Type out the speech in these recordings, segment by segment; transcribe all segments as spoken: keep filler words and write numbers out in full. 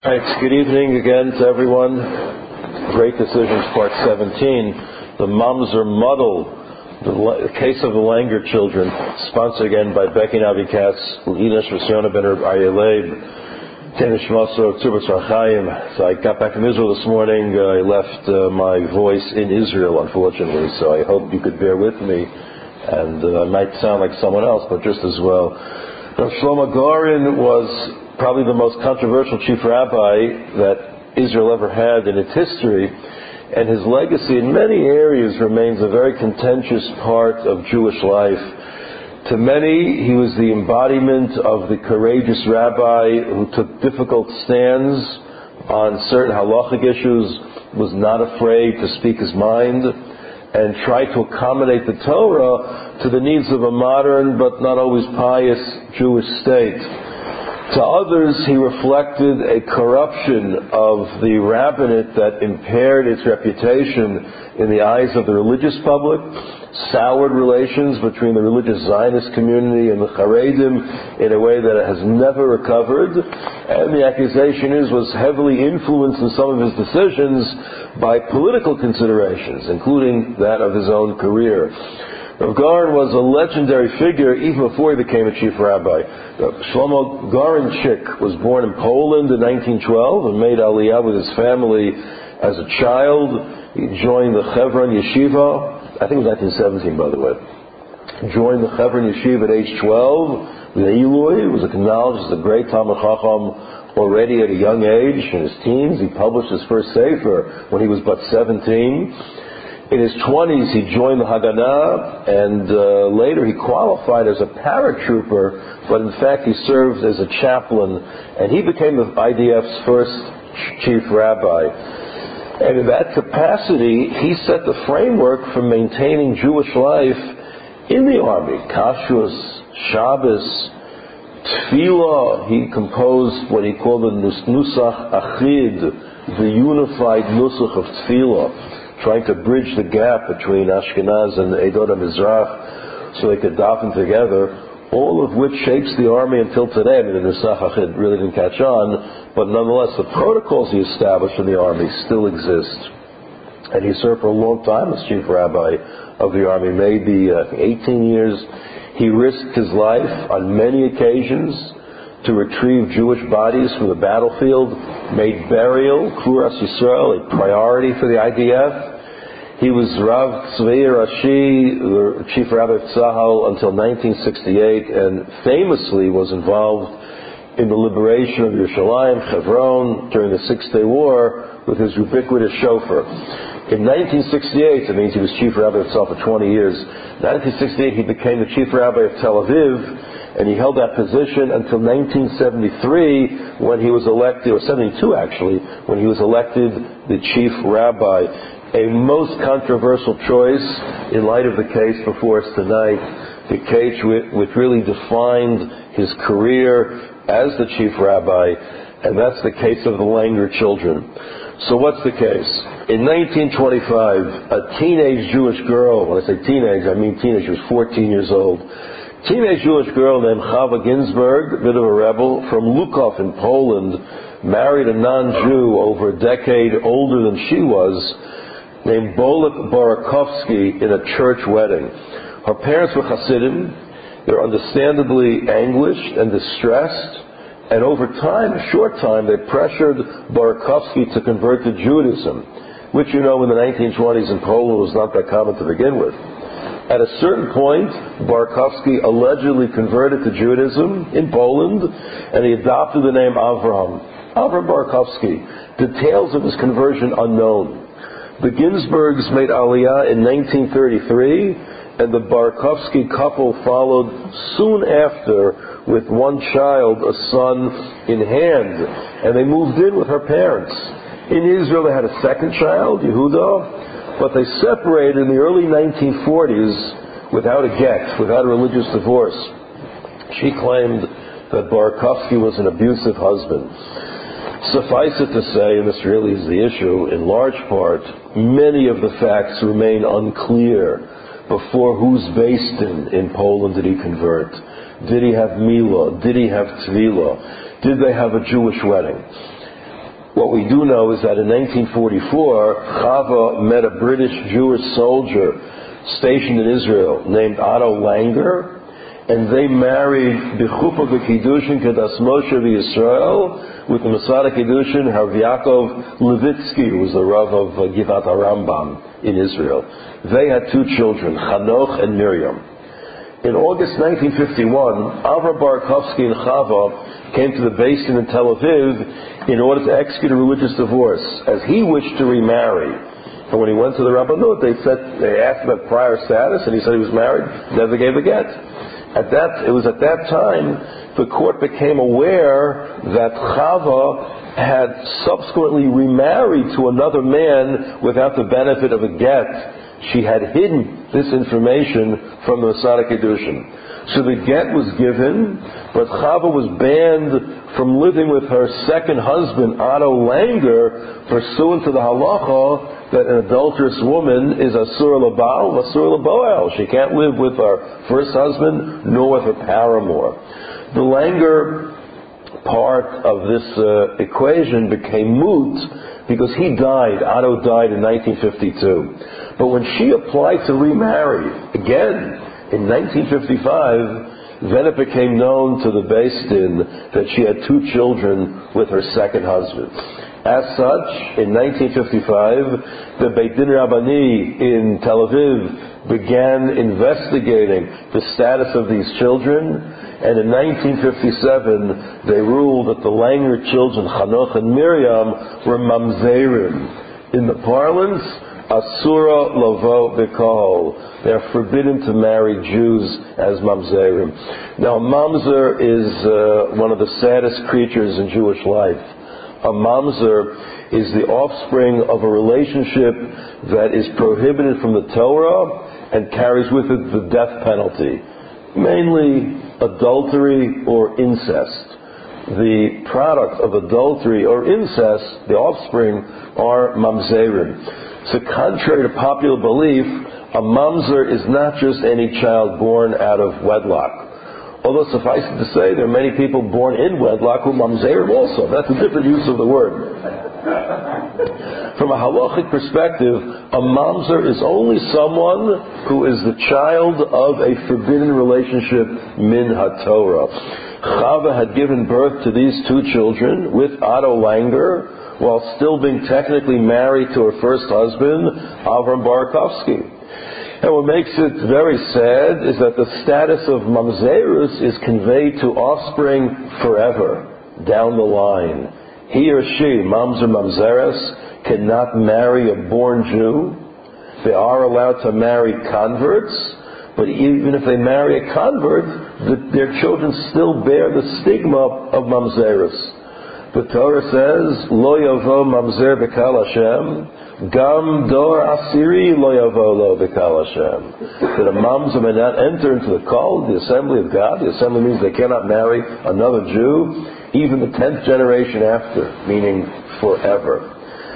Right, good evening again to everyone. Great Decisions, Part seventeen, the Mamzer Muddle, the case of the Langer children, sponsored again by Becky Navi Katz, Inish Rishona Ben Aryeh, Tenish Masor, Tzubas Rachayim. So I got back from Israel this morning. Uh, I left uh, my voice in Israel, unfortunately, so I hope you could bear with me. And uh, I might sound like someone else, but just as well. Rav Shlomo Gorin was probably the most controversial chief rabbi that Israel ever had in its history, and his legacy in many areas remains a very contentious part of Jewish life. To many, he was the embodiment of the courageous rabbi who took difficult stands on certain halachic issues, was not afraid to speak his mind, and tried to accommodate the Torah to the needs of a modern but not always pious Jewish state. To others, he reflected a corruption of the rabbinate that impaired its reputation in the eyes of the religious public, soured relations between the religious Zionist community and the Haredim in a way that it has never recovered, and the accusation is was heavily influenced in some of his decisions by political considerations, including that of his own career. Rav Gorin was a legendary figure even before he became a chief rabbi. Shlomo Gorinchik was born in Poland in nineteen twelve and made Aliyah with his family as a child. He joined the Chevron Yeshiva, I think it was nineteen seventeen, by the way. Joined the Chevron Yeshiva at age twelve. The Eloi was acknowledged as a great Talmid Chacham already at a young age. In his teens, he published his first sefer when he was but seventeen. In his twenties, he joined the Haganah, and uh, later he qualified as a paratrooper, but in fact he served as a chaplain, and he became the I D F's first chief rabbi. And in that capacity, he set the framework for maintaining Jewish life in the army. Kashrus, Shabbos, Tefillah. He composed what he called the Nusach Achid, the unified Nusach of Tefillah, trying to bridge the gap between Ashkenaz and Eidot HaMizrach so they could daven together, all of which shapes the army until today. I mean, the Nusach Achid really didn't catch on, but nonetheless, the protocols he established in the army still exist. And he served for a long time as chief rabbi of the army, maybe uh, eighteen years. He risked his life on many occasions to retrieve Jewish bodies from the battlefield, made burial, Kfuras Yisrael, a priority for the I D F. He was Rav Tzvei Rashi, the chief rabbi of Tzahal, until nineteen sixty-eight, and famously was involved in the liberation of Yerushalayim, Hebron, during the Six-Day War with his ubiquitous shofar. In nineteen sixty-eight, that means he was chief rabbi of Tzahal for twenty years, in nineteen sixty-eight he became the chief rabbi of Tel Aviv, and he held that position until nineteen seventy-three, when he was elected, or seventy-two actually, when he was elected the chief rabbi. A most controversial choice in light of the case before us tonight, the case which really defined his career as the chief rabbi, and that's the case of the Langer children. So what's the case? In nineteen twenty-five, a teenage Jewish girl, when I say teenage, I mean teenage, she was fourteen years old, teenage Jewish girl named Chava Ginsburg, a bit of a rebel, from Lukov in Poland, married a non-Jew over a decade older than she was, named Bolek Barakovsky, in a church wedding. Her parents were Hasidim. They're understandably anguished and distressed, and over time, a short time, they pressured Barakovsky to convert to Judaism, which, you know, in the nineteen twenties in Poland was not that common to begin with. At a certain point, Barakovsky allegedly converted to Judaism in Poland, and he adopted the name Avraham. Avraham Barakovsky. Details of his conversion unknown. The Ginsburgs made Aliyah in nineteen thirty-three, and the Barakovsky couple followed soon after with one child, a son, in hand, and they moved in with her parents. In Israel, they had a second child, Yehuda, but they separated in the early nineteen forties without a get, without a religious divorce. She claimed that Barakovsky was an abusive husband. Suffice it to say, and this really is the issue, in large part, many of the facts remain unclear. Before whose based in, in Poland did he convert? Did he have Milah? Did he have Tvila? Did they have a Jewish wedding? What we do know is that in nineteen forty-four, Chava met a British Jewish soldier stationed in Israel named Otto Langer, and they married B'chuppah B'Kiddushin Kedas Moshe V'Yisrael with the Masada Kiddushin Rav Yaakov Levitsky, who was the Rav of uh, Givat HaRambam in Israel. They had two children, Chanoch and Miriam. In August nineteen fifty-one, Avram Barakovsky and Chava came to the Beis Din in Tel Aviv in order to execute a religious divorce, as he wished to remarry. And when he went to the Rabbanut, they said, they asked him about prior status, and he said he was married, never gave a get. At that, it was at that time the court became aware that Chava had subsequently remarried to another man without the benefit of a get. She had hidden this information from the Masada Kiddushin. So the get was given, but Chava was banned from living with her second husband, Otto Langer, pursuant to the halacha that an adulterous woman is asur l'baal, asur l'boel. She can't live with her first husband, nor with her paramour. The Langer part of this uh, equation became moot because he died. Otto died in nineteen fifty-two. But when she applied to remarry again in nineteen fifty-five, then it became known to the Beis Din that she had two children with her second husband. As such, in nineteen fifty-five, the Beit Din Rabbani in Tel Aviv began investigating the status of these children, and in nineteen fifty-seven, they ruled that the Langer children, Chanoch and Miriam, were mamzerim. In the parlance, Asura Lavo B'Kohol. They are forbidden to marry Jews as mamzerim. Now, mamzer is uh, one of the saddest creatures in Jewish life. A mamzer is the offspring of a relationship that is prohibited from the Torah and carries with it the death penalty, mainly adultery or incest. The product of adultery or incest, the offspring, are mamzerim. So contrary to popular belief, a mamzer is not just any child born out of wedlock. Although suffice it to say, there are many people born in wedlock who mamzerim also. That's a different use of the word. From a halachic perspective, a mamzer is only someone who is the child of a forbidden relationship min haTorah. Chava had given birth to these two children with Otto Langer while still being technically married to her first husband, Avram Barakovsky. And what makes it very sad is that the status of mamzerus is conveyed to offspring forever, down the line. He or she, mamzer mamzeres, cannot marry a born Jew. They are allowed to marry converts, but even if they marry a convert, the, their children still bear the stigma of mamzerus. The Torah says, Lo yavo mamzer b'kal Hashem, Gam dor asiri lo yavo lo b'kal Hashem. That a mamzer may not enter into the kol, the assembly of God. The assembly means they cannot marry another Jew, even the tenth generation after, meaning forever.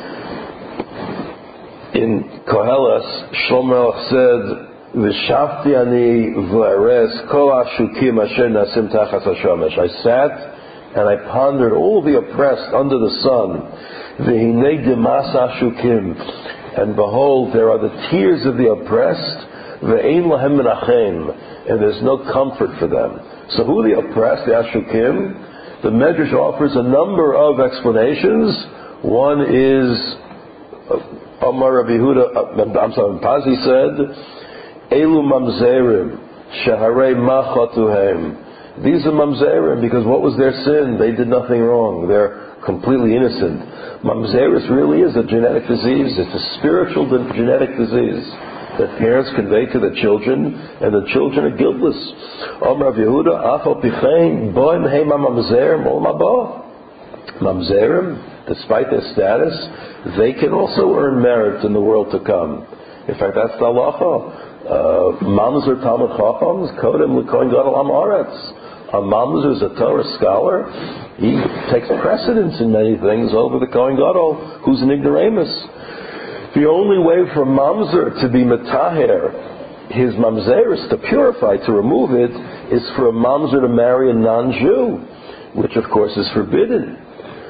In Koheles, Shlomo said, V'shavti ani v'ares kol ashukim asher nasim tachas hashamesh. I sat and I pondered all the oppressed under the sun. V'hinei demas ashukim. And behold, there are the tears of the oppressed. V'ein lahem menachem. And there's no comfort for them. So who are the oppressed, the ashukim? The Medrash offers a number of explanations. One is, Amar Rabbi Yehuda, I'm sorry, Pazi said, Elu mamzerim, shaharei machatuhem. These are mamzerim because what was their sin? They did nothing wrong. They're completely innocent. Mamzeris really is a genetic disease. It's a spiritual genetic disease that parents convey to the children, and the children are guiltless. Amar Rabbi Yehuda, afal pichein, boim heima mamzerim, ol mabo. Mamzerim, despite their status, they can also earn merit in the world to come. In fact, that's the halacha. Mamzer Talmud Chachams, Kodem L'Kohen Gadol Am Haaretz. A mamzer is a Torah scholar. He takes precedence in many things over the Kohen Gadol, who's an ignoramus. The only way for a mamzer to be metaher, his mamzeris, to purify, to remove it, is for a mamzer to marry a non-Jew, which of course is forbidden.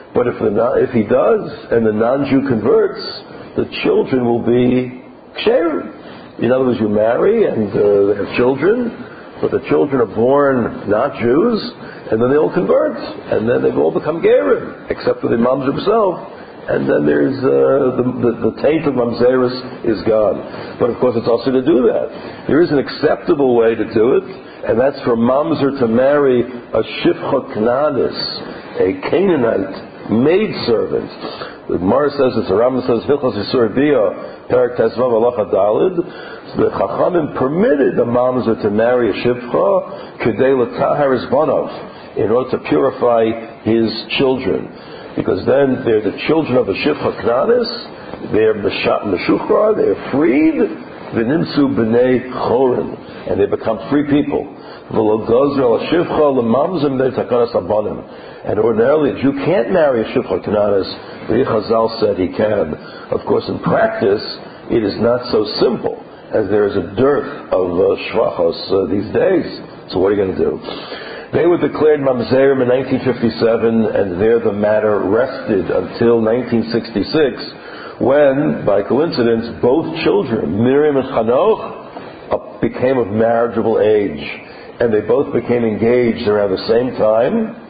But if, the, if he does, and the non-Jew converts, the children will be ksher. In other words, you marry and uh, they have children, but the children are born not Jews, and then they all convert, and then they all become gerim, except for the mamzer himself, and then there's uh, the, the, the taint of mamzerus is gone. But of course, it's also to do that. There is an acceptable way to do it, and that's for mamzer to marry a shifcha knanis, a Canaanite maidservant. The Gemara says, it's the Rambam says, Hilchos Yisur Bia, Perak Tezvav Halacha Dalid. The Chachamim permitted the mamzer to marry a shifcha kedei l'tahar his in order to purify his children, because then they're the children of a shifcha knanis, they're meshuchra, they're freed, v'nimsu b'nei chorin, and they become free people. V'lo gozer al shifcha l'mamzer b'nei takanas abanim. And ordinarily a Jew can't marry a shifcha knanis. The Chazal said he can. Of course, in practice, it is not so simple, as there is a dearth of uh, shvachos uh, these days. So what are you going to do? They were declared mamzerim in nineteen fifty-seven, and there the matter rested until nineteen sixty-six, when, by coincidence, both children, Miriam and Chanoch, uh, became of marriageable age, and they both became engaged around the same time.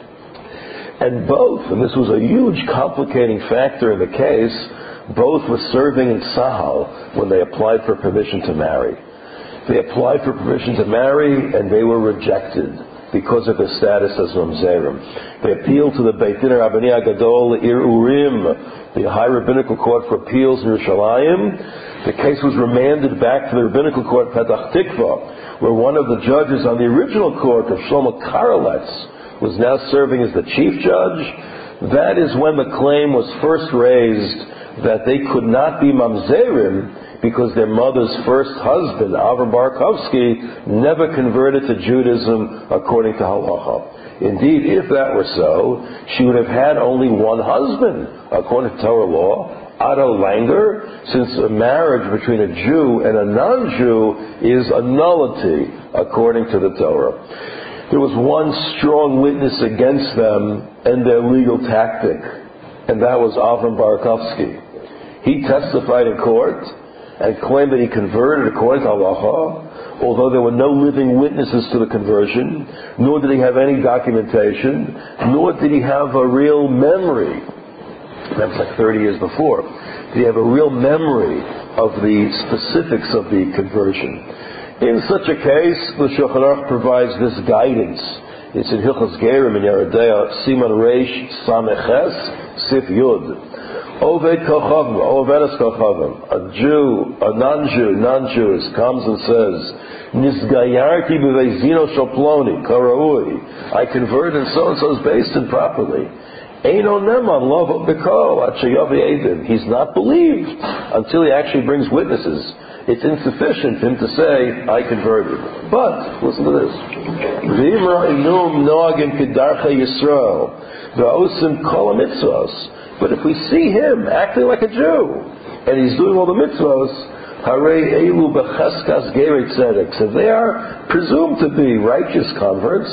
And both, and this was a huge complicating factor in the case, both were serving in Tzahal when they applied for permission to marry. They applied for permission to marry, and they were rejected because of their status as mamzerim. They appealed to the Beit Din Rabbani Agadol Ir Urim, the High Rabbinical Court for Appeals in Yerushalayim. The case was remanded back to the Rabbinical Court Petach Tikva, where one of the judges on the original court of Shlomo Karelitz was now serving as the chief judge. That is when the claim was first raised that they could not be mamzerim because their mother's first husband, Avram Barkovsky, never converted to Judaism according to halacha. Indeed, if that were so, she would have had only one husband according to Torah law, Ado Langer, since a marriage between a Jew and a non-Jew is a nullity according to the Torah. There was one strong witness against them and their legal tactic, and that was Avram Barkovsky. He testified in court and claimed that he converted according to halacha, although there were no living witnesses to the conversion, nor did he have any documentation, nor did he have a real memory. That was like thirty years before. Did he have a real memory of the specifics of the conversion? In such a case, the Shulchan Aruch provides this guidance. It's in Hilchos Gerim in Yeridea, Siman Reish Sameches Sif Yud. Oved Kochavim, Ovedas Kochavim, a Jew, a non-Jew, non-Jewish, comes and says, Nisgayarti b'veizino shoploni, karaui. I converted and so-and-so's based improperly. Eino neman love b'ko, achayavi edim. He's not believed until he actually brings witnesses. It's insufficient for him to say, I converted. But, listen to this. But if we see him acting like a Jew, and he's doing all the mitzvahs, so they are presumed to be righteous converts.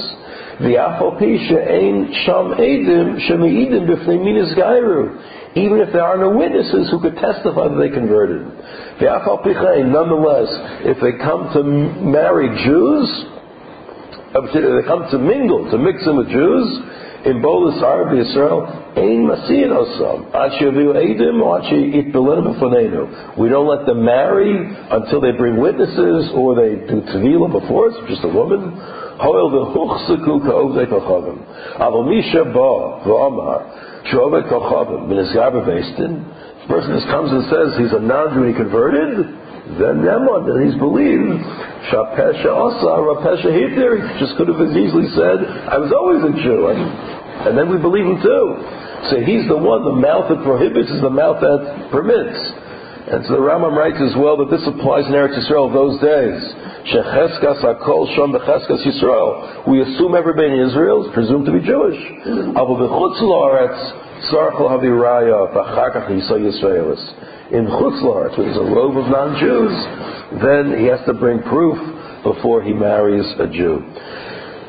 Even if there are no witnesses who could testify that they converted. Nonetheless, if they come to marry Jews, if they come to mingle, to mix in with Jews, in Bolas Arab Yisrael, Ein Masiyin Osam, Ad Sheyaviu Eidim, or Ad Sheyitbelenu B'Fanenu. We don't let them marry until they bring witnesses, or they do Tvila before us, just a woman. Hoil v'huchseku ka'ovdei kochavim. Aval misha ba v'amar she'ovdei kochavim b'nizgar b'veistin. The person just comes and says he's a non-Jew and he converted, then Neman, and he's believed. Shapesha asa rapesha hitir. He just could have as easily said, I was always a Jew, and, and then we believe him too. So he's the one. The mouth that prohibits is the mouth that permits. And so the Rambam writes as well that this applies in Eretz Yisrael those days. Shecheskas hakol shom becheskas Yisrael. We assume everybody in Israel is presumed to be Jewish. Avo b'chutz la'aretz tzarchol haviraya v'achar kach yisa Yisraelis. In chutz la'aretz, which is a robe of non-Jews, then he has to bring proof before he marries a Jew.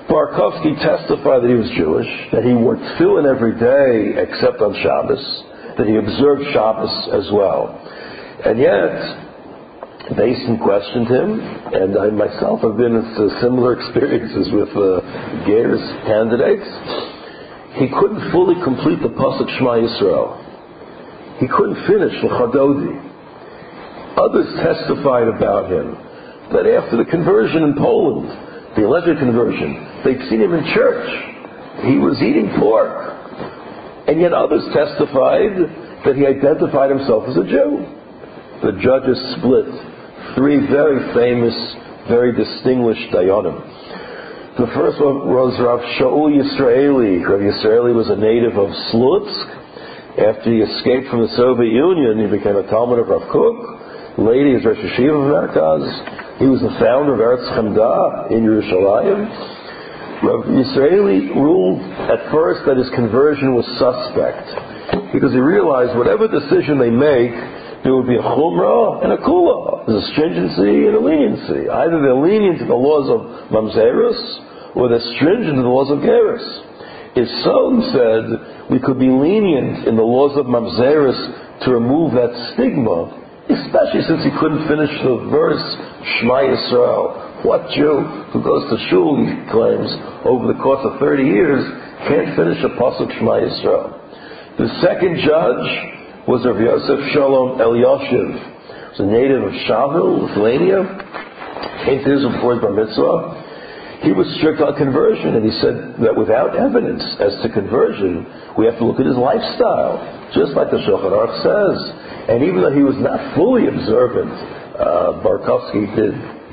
Barkovsky testified that he was Jewish, that he wore tefillin every day except on Shabbos, that he observed Shabbos as well. And yet, Basin questioned him, and I myself have been in similar experiences with uh, Ger's candidates. He couldn't fully complete the Pasuk Shema Yisrael. He couldn't finish the Chadodi. Others testified about him that after the conversion in Poland, the alleged conversion, they'd seen him in church. He was eating pork. And yet others testified that he identified himself as a Jew. The judges split. Three very famous, very distinguished dayanim. The first one was Rav Shaul Yisraeli. Rav Yisraeli was a native of Slutsk. After he escaped from the Soviet Union, he became a Talmud of Rav Kook. Later, he was Rosh Hashiva of Merkaz. He was the founder of Eretz Chemda in Yerushalayim. Rav Yisraeli ruled at first that his conversion was suspect, because he realized whatever decision they make, there would be a chumrah and a kula. There's a stringency and a leniency. Either they're lenient to the laws of mamzerus, or they're stringent to the laws of gerus. If so, he said, we could be lenient in the laws of mamzerus to remove that stigma, especially since he couldn't finish the verse Shema Yisrael. What Jew who goes to shul, he claims, over the course of thirty years, can't finish a pasuk Shema Yisrael? The second judge was Rav Yosef Shalom Elyashiv. He was a native of Shavil, Lithuania. Came to Israel before his bar mitzvah. He was strict on conversion, and he said that without evidence as to conversion, we have to look at his lifestyle, just like the Shulchan Aruch says. And even though he was not fully observant, uh, Barkovsky did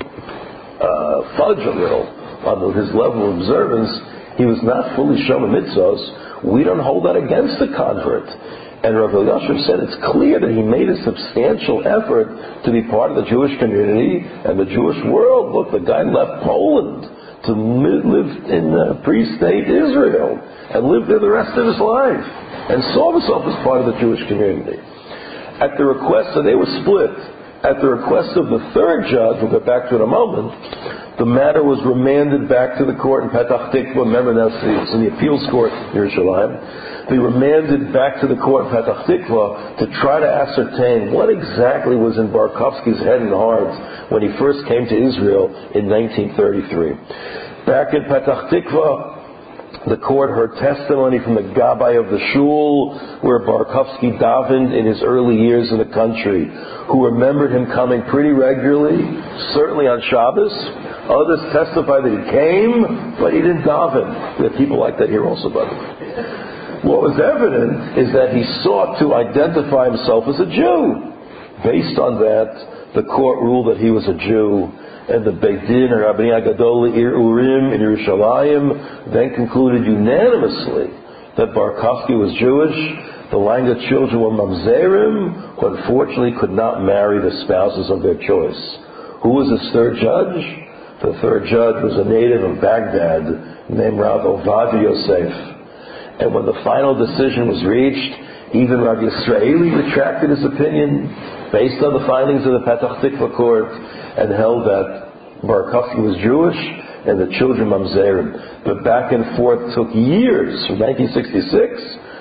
uh, fudge a little on his level of observance. He was not fully shomer mitzvos. We don't hold that against the convert. And Rav Elyashiv said it's clear that he made a substantial effort to be part of the Jewish community and the Jewish world. Look, the guy left Poland to live in uh, pre-state Israel and lived there the rest of his life and saw himself as part of the Jewish community. At the request, so they were split. At the request of the third judge, we'll get back to it in a moment, the matter was remanded back to the court in Petach Tikva. Remember, that's in the appeals court in Yerushalayim. They remanded back to the court in Petach Tikva to try to ascertain what exactly was in Barkovsky's head and heart when he first came to Israel in nineteen thirty-three. Back in Petach Tikva, the court heard testimony from the Gabbai of the Shul, where Barkovsky davened in his early years in the country, who remembered him coming pretty regularly, certainly on Shabbos. Others testified that he came, but he didn't daven. We have people like that here also, by the way. What was evident is that he sought to identify himself as a Jew. Based on that, the court ruled that he was a Jew, and the Beit Din, or Rabbani Agadol Ir Urim in Yerushalayim, then concluded unanimously that Barkovsky was Jewish. The Langer children were mamzerim, who unfortunately could not marry the spouses of their choice. Who was this third judge? The third judge was a native of Baghdad named Rav Ovadia Yosef. And when the final decision was reached, even Rav Yisraeli retracted his opinion based on the findings of the Petach Tikva court and held that Barkovsky was Jewish and the children mamzerim. The back and forth took years, from nineteen sixty-six,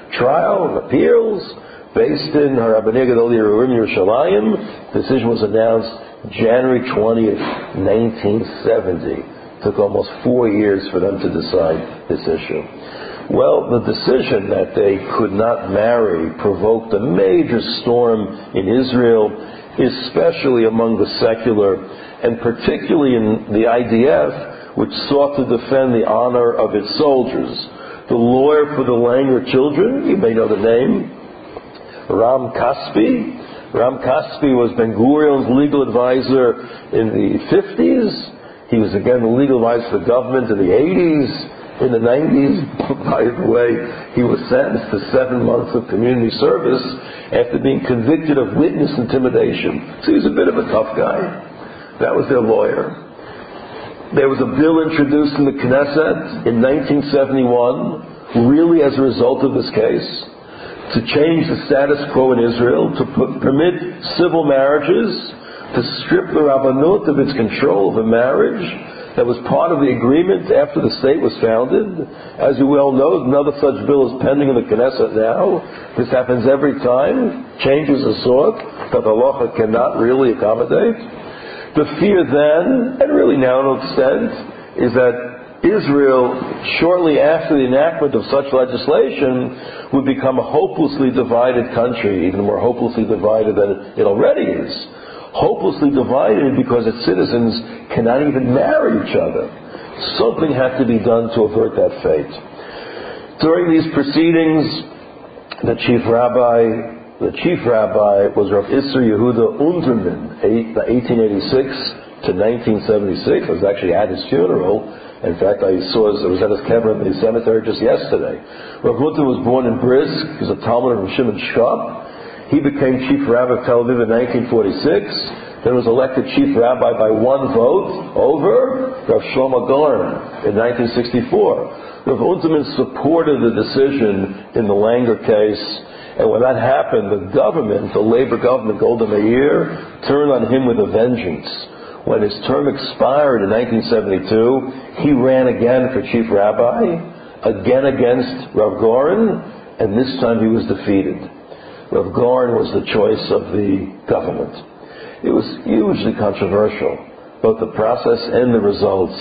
trial and appeals, based in Rabbani Gadol Yerurim Yerushalayim. The decision was announced January twentieth, nineteen seventy. It took almost four years for them to decide this issue. Well, the decision that they could not marry provoked a major storm in Israel, especially among the secular, and particularly in the I D F, which sought to defend the honor of its soldiers. The lawyer for the Langer children, you may know the name, Ram Kaspi. Ram Kaspi was Ben Gurion's legal advisor in the fifties. He was again the legal advisor for the government in the eighties. In the nineties, by the way, he was sentenced to seven months of community service after being convicted of witness intimidation. So he was a bit of a tough guy. That was their lawyer. There was a bill introduced in the Knesset in nineteen seventy-one, really as a result of this case, to change the status quo in Israel, to put, permit civil marriages, to strip the Rabbanut of its control of a marriage, that was part of the agreement after the state was founded. As you well know, another such bill is pending in the Knesset now. This happens every time. Changes are sought that the halacha cannot really accommodate. The fear then, and really now to an extent, is that Israel, shortly after the enactment of such legislation, would become a hopelessly divided country, even more hopelessly divided than it already is. Hopelessly divided because its citizens cannot even marry each other. Something had to be done to avert that fate. During these proceedings, the chief rabbi, the chief rabbi was Rav Isser Yehuda Unterman, eighteen eighty-six to nineteen seventy-six. I was actually at his funeral. In fact, I saw I was at his kever in the cemetery just yesterday. Rav Unterman was born in Brisk. He was a Talmud from Shimon Shkop. He became chief rabbi of Tel Aviv in nineteen forty-six, then was elected chief rabbi by one vote over Rav Shlomo Gorn in nineteen sixty-four. Rav Unterman supported the decision in the Langer case, and when that happened, the government, the labor government, Golda Meir, turned on him with a vengeance. When his term expired in nineteen seventy-two, he ran again for chief rabbi, again against Rav Goren, and this time he was defeated. Rav Goren was the choice of the government. It was hugely controversial, both the process and the results.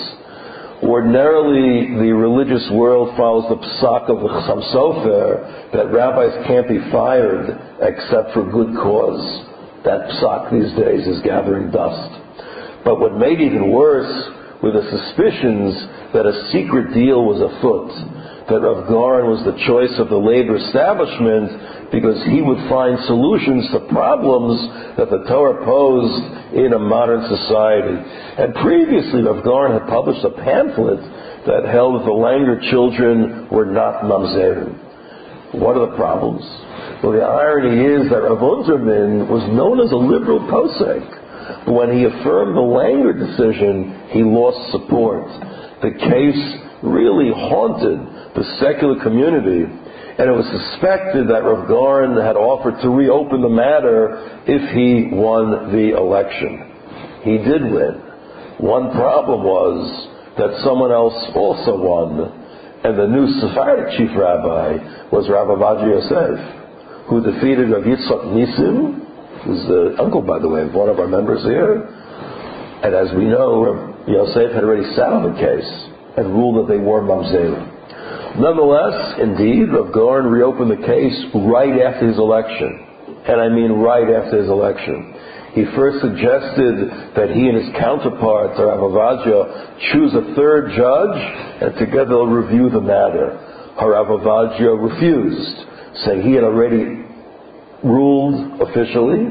Ordinarily, the religious world follows the psak of the Chassam Sofer that rabbis can't be fired except for good cause. That psak these days is gathering dust. But what made it even worse were the suspicions that a secret deal was afoot, that Rav Goren was the choice of the labor establishment because he would find solutions to problems that the Torah posed in a modern society. And previously, Rav Goren had published a pamphlet that held that the Langer children were not mamzerim. What are the problems? Well, the irony is that Rav Unterman was known as a liberal posek. But when he affirmed the Langer decision, he lost support. The case really haunted the secular community, and it was suspected that Rav Goren had offered to reopen the matter if he won the election. He did win. One problem was that someone else also won, and the new Sephardic chief rabbi was Rav Ovadia Yosef, who defeated Rav Yitzchak Nisim, who's the uncle, by the way, of one of our members here. And as we know, Rav Yosef had already sat on the case and ruled that they were mamzerim. Nonetheless, indeed, Rav Goren reopened the case right after his election. And I mean right after his election. He first suggested that he and his counterpart, Rav Ovadia, choose a third judge, and together they'll review the matter. Rav Ovadia refused, saying he had already ruled officially,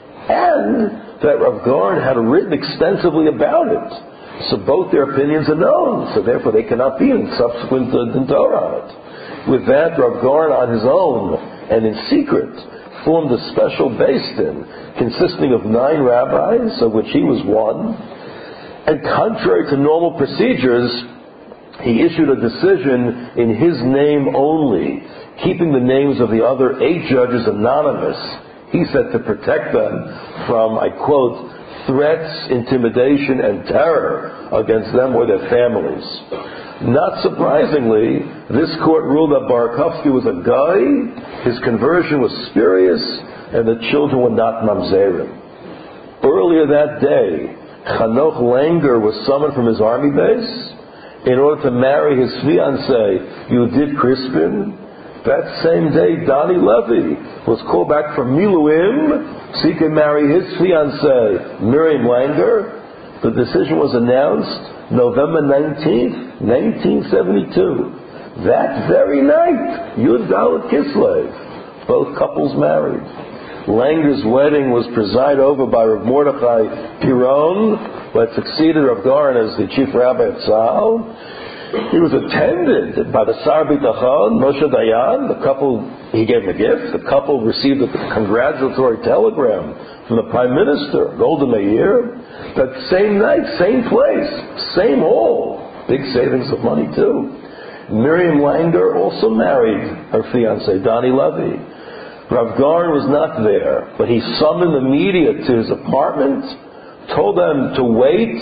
and that Rav Goren had written extensively about it. So both their opinions are known, so therefore they cannot be in subsequent uh, Torah on it. With that, Rav Goren on his own, and in secret, formed a special Beis Din, consisting of nine rabbis, of which he was one, and contrary to normal procedures, he issued a decision in his name only, keeping the names of the other eight judges anonymous. He said to protect them from, I quote, threats, intimidation, and terror against them or their families. Not surprisingly, this court ruled that Barakovsky was a guy, his conversion was spurious, and the children were not mamzerim. Earlier that day, Chanoch Langer was summoned from his army base in order to marry his fiancée, Yudit Crispin. That same day, Donnie Levy was called back from Miluim so he could marry his fiancée, Miriam Langer. The decision was announced November nineteenth, nineteen seventy-two. That very night, Yud Dalet Kislev, both couples married. Langer's wedding was presided over by Rav Mordechai Piron, who had succeeded Rav Goren as the chief rabbi of Tzahal. He was attended by the Sar Bitachon, Moshe Dayan. The couple, he gave him a gift. The couple received a congratulatory telegram from the Prime Minister, Golda Meir. That same night, same place, same hall. Big savings of money too. Miriam Langer also married her fiancé, Donnie Levy. Rav Goren was not there, but he summoned the media to his apartment, told them to wait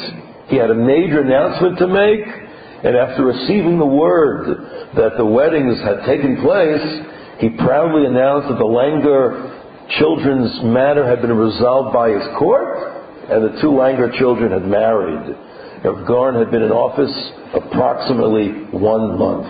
He had a major announcement to make, and after receiving the word that the weddings had taken place, he proudly announced that the Langer children's matter had been resolved by his court, and the two Langer children had married. Rav Goren had been in office approximately one month.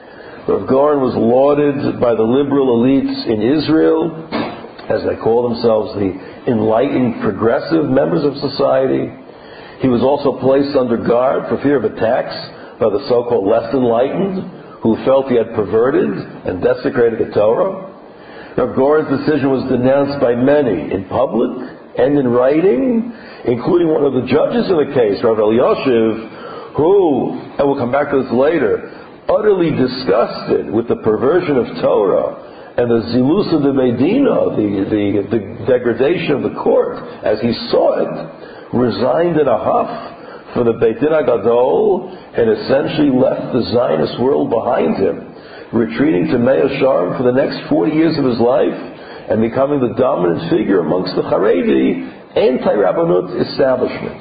Rav Goren was lauded by the liberal elites in Israel, as they call themselves the enlightened progressive members of society. He was also placed under guard for fear of attacks by the so-called less enlightened, who felt he had perverted and desecrated the Torah. Rav Goren's decision was denounced by many in public and in writing, including one of the judges in the case, Rav Elyashiv, who, and we'll come back to this later, utterly disgusted with the perversion of Torah and the zilusa de medina, the, the, the degradation of the court, as he saw it, resigned in a huff for the Beit Din HaGadol and essentially left the Zionist world behind him, retreating to Mea Sharm for the next forty years of his life and becoming the dominant figure amongst the Haredi anti-Rabbanut establishment.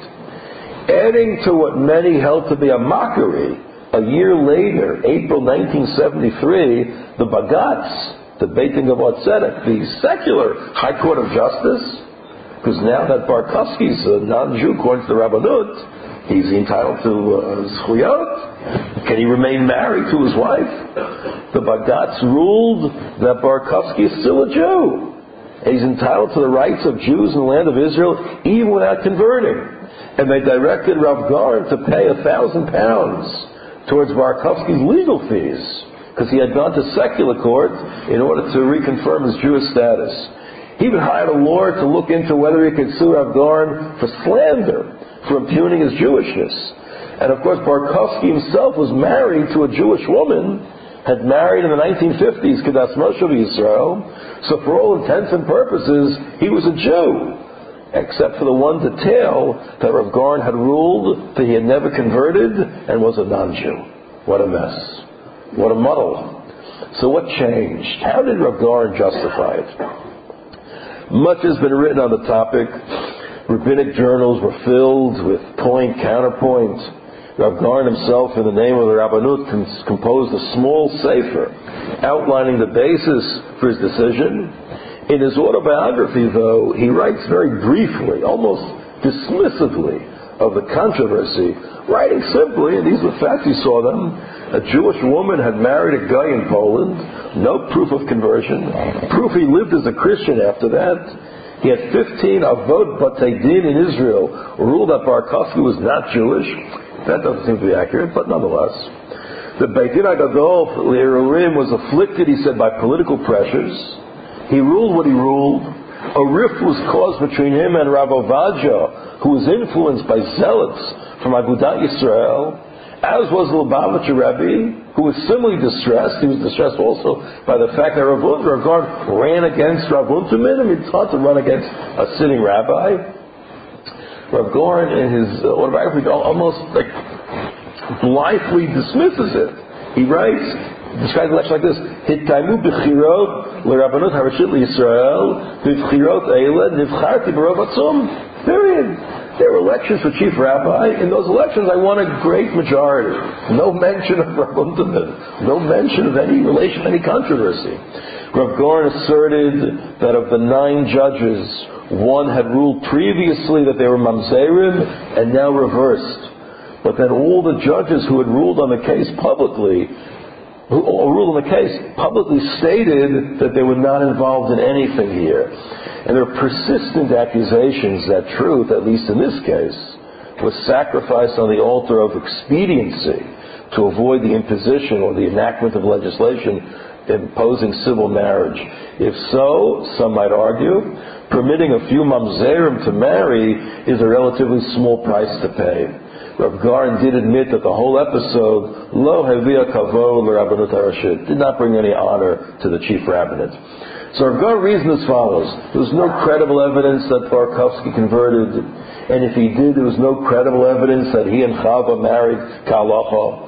Adding to what many held to be a mockery, a year later, April nineteen seventy-three, the Bagatz, the Beit Din Gavot Tzedek, the secular High Court of Justice, because now that Bar-Kosky's a non-Jew according to the Rabbanut, he's entitled to zchuyot. Uh, Can he remain married to his wife? The Bagatz ruled that Bar-Kosky is still a Jew. And he's entitled to the rights of Jews in the land of Israel even without converting. And they directed Rav Goren to pay a thousand pounds towards Bar-Kosky's legal fees, because he had gone to secular court in order to reconfirm his Jewish status. He even hired a lawyer to look into whether he could sue Rav Goren for slander, for impugning his Jewishness. And of course, Bar-Kosky himself was married to a Jewish woman, had married in the nineteen fifties, Kedas Moshe Yisrael, so for all intents and purposes, he was a Jew, except for the one detail that Rav Goren had ruled that he had never converted and was a non-Jew. What a mess. What a muddle. So what changed? How did Rav Goren justify it? Much has been written on the topic. Rabbinic journals were filled with point, counterpoint. Rav Goren himself, in the name of the Rabbanut, composed a small sefer outlining the basis for his decision. In his autobiography, though, he writes very briefly, almost dismissively, of the controversy, writing simply, and these are the facts, he saw them: a Jewish woman had married a guy in Poland, no proof of conversion, proof he lived as a Christian after that. He had fifteen avot batei din in Israel ruled that Bar-Kosky was not Jewish. That doesn't seem to be accurate, but nonetheless. The Beit Din HaGadol L'Erurim was afflicted, he said, by political pressures. He ruled what he ruled. A rift was caused between him and Rav Ovadia, who was influenced by zealots from Agudat Yisrael, as was Lubavitcher Rebbe, who was similarly distressed. He was distressed also by the fact that Rav Goren ran against Rav Unterman. I mean, it's hard to run against a sitting rabbi. Rav Goren, in his autobiography, almost like blithely dismisses it. He writes, describes the election like this: Hittaimu b'chirot l'Rabbanut Harashit l'Yisrael b'chirot eila nivcharti b'rov atzum. Period. There were elections for chief rabbi. In those elections, I won a great majority. No mention of Rav Unterman. No mention of any relation, any controversy. Rav Goren asserted that of the nine judges, one had ruled previously that they were mamzerim and now reversed. But then all the judges who had ruled on the case publicly, who ruled on the case, publicly stated that they were not involved in anything here. And there are persistent accusations that truth, at least in this case, was sacrificed on the altar of expediency to avoid the imposition or the enactment of legislation imposing civil marriage. If so, some might argue, permitting a few mamzerim to marry is a relatively small price to pay. Rav Goren did admit that the whole episode, lo havia kavod l'Rabbanut Harashit, did not bring any honor to the chief rabbinate. So Rav Goren reasoned as follows: there was no credible evidence that Bar-Kosky converted, and if he did, there was no credible evidence that he and Chava married k'halacha.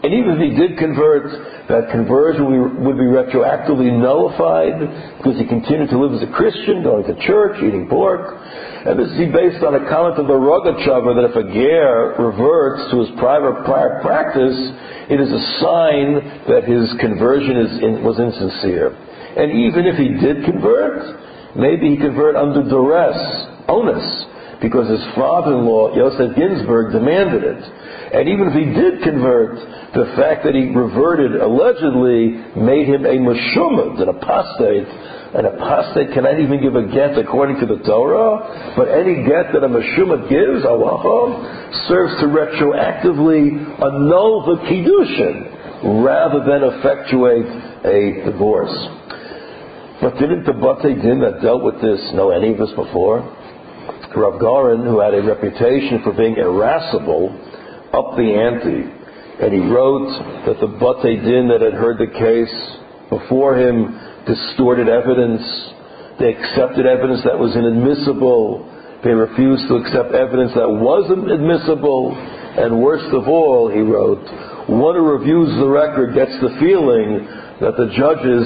And even if he did convert, that conversion would be retroactively nullified because he continued to live as a Christian, going to church, eating pork. And this is based on a comment of the Rogachover that if a ger reverts to his prior, prior practice, it is a sign that his conversion is in, was insincere. And even if he did convert, maybe he converted under duress, onus, because his father-in-law, Yosef Ginsburg, demanded it. And even if he did convert, the fact that he reverted allegedly made him a meshumad, an apostate. An apostate cannot even give a get according to the Torah, but any get that a meshumad gives, halacha, serves to retroactively annul the kiddushin rather than effectuate a divorce. But didn't the Batei Din that dealt with this know any of this before? Rav Garin, who had a reputation for being irascible, upped the ante, and he wrote that the Batei Din that had heard the case before him distorted evidence. They accepted evidence that was inadmissible. They refused to accept evidence that wasn't admissible. And worst of all, he wrote, one who reviews the record gets the feeling that the judges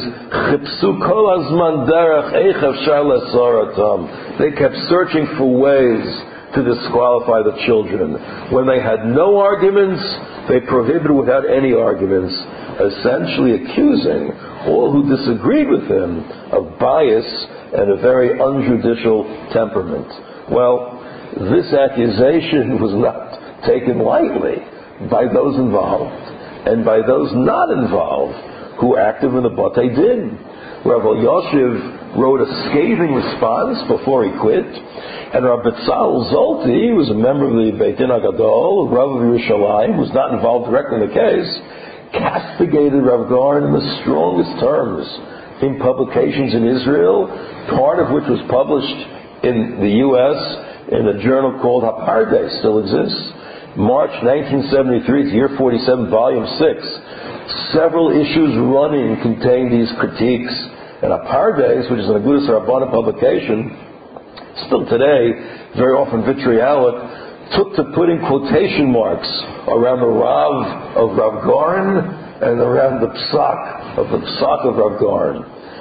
they kept searching for ways to disqualify the children. When they had no arguments, they prohibited without any arguments, essentially accusing all who disagreed with him of bias and a very unjudicial temperament. Well, this accusation was not taken lightly by those involved and by those not involved who acted in the Batei Din. Rav Elyashiv wrote a scathing response before he quit, and Rav Betzalel Zolti, who was a member of the Beit Din HaGadol, Rav of Yerushalayim, who was not involved directly in the case, castigated Rav Garin in the strongest terms in publications in Israel, part of which was published in the U S in a journal called Hapardes, still exists, March nineteen seventy-three, it's year forty-seven, volume six. Several issues running contain these critiques. And Hapardes, which is an Agudas Rabbanan publication, still today, very often vitriolic, took to putting quotation marks around the Rav of Rav Garin and around the Psak of the Psak of Rav Garin.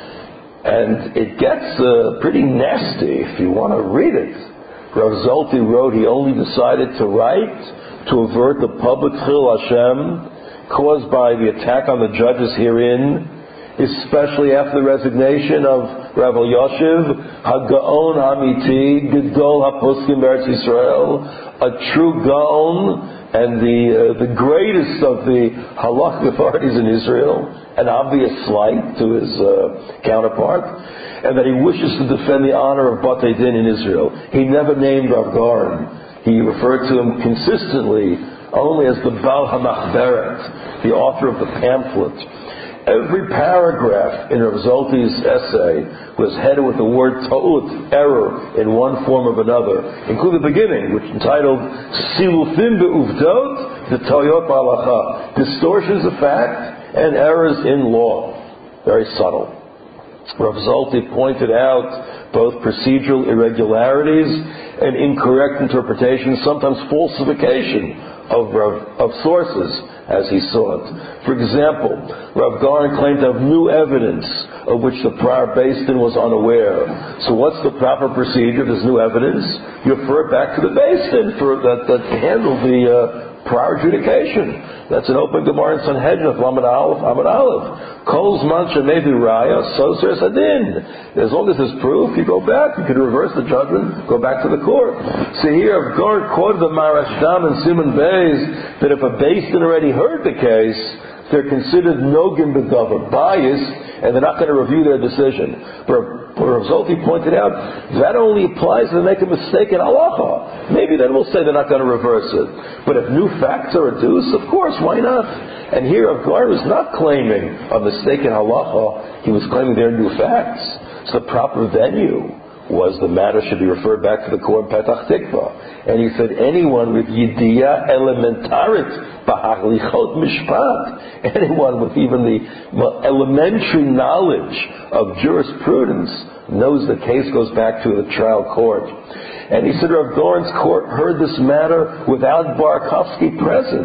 And it gets uh, pretty nasty if you want to read it. Rav Zolti wrote he only decided to write to avert the public Chil Hashem caused by the attack on the judges herein, especially after the resignation of Rav Elyashiv, HaGaon HaMiti, Gedol HaPoskim Beretz Yisrael, a true Gaon and the uh, the greatest of the halakhic authorities in Israel, an obvious slight to his uh, counterpart, and that he wishes to defend the honor of Batei Din in Israel. He never named Rav Garin. He referred to him consistently only as the Baal HaMachberet, the author of the pamphlet. Every paragraph in Rav Zolti's essay was headed with the word ta'ut, error, in one form or another, including the beginning, which entitled Silufim be'uvdot v'toyot ba'alacha, distortions of fact and errors in law. Very subtle. Rav Zolti pointed out both procedural irregularities and incorrect interpretations, sometimes falsification of, of sources, as he saw it. For example, Rav Garin claimed to have new evidence of which the prior Beis Din was unaware. So what's the proper procedure? There's new evidence. You refer it back to the Beis Din for that that handled the uh, prior adjudication. That's an open Gemara in Sanhedrin of Lamed Aleph, Amud Aleph. Kol zman shemevi raya, so says adin. As long as there's proof, you go back. You can reverse the judgment, go back to the court. So here, Rav Garin quoted the Marashdam and Simon Beis that if a Beis Din already heard the case, they're considered nogin begover, biased, and they're not going to review their decision. But Rav Zolti pointed out that only applies if they make a mistake in halacha. Maybe then we'll say they're not going to reverse it. But if new facts are adduced, of course, why not? And here Rav Garin was not claiming a mistake in halacha. He was claiming there are new facts. So the proper venue was the matter should be referred back to the court in Petach Tikva. And he said anyone with yidiyah elementarit b'hachlichot mishpat, anyone with even the elementary knowledge of jurisprudence knows the case goes back to the trial court. And he said Rav Garin's court heard this matter without Barakovsky present.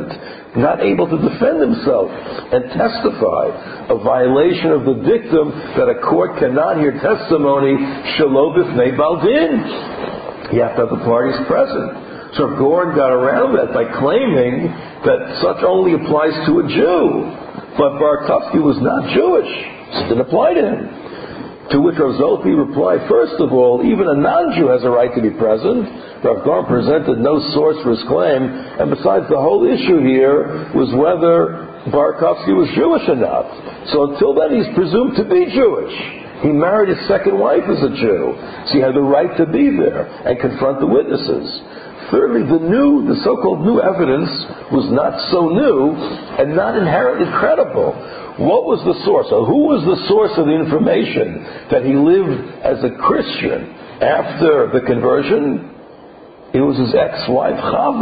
not able to defend himself and testify, a violation of the dictum that a court cannot hear testimony shelo b'fnei baldin. You have to have the parties present. So Goren got around that by claiming that such only applies to a Jew. But Bar-Kokhsky was not Jewish, so it didn't apply to him. To which Rav Zolti replied, first of all, even a non-Jew has a right to be present. Rav Goren presented no source for his claim, and besides, the whole issue here was whether Bar-Kokhsky was Jewish or not. So until then, he's presumed to be Jewish. He married his second wife as a Jew, so he had the right to be there and confront the witnesses. Thirdly, the new, the so-called new evidence was not so new and not inherently credible. What was the source? Or who was the source of the information that he lived as a Christian after the conversion? It was his ex-wife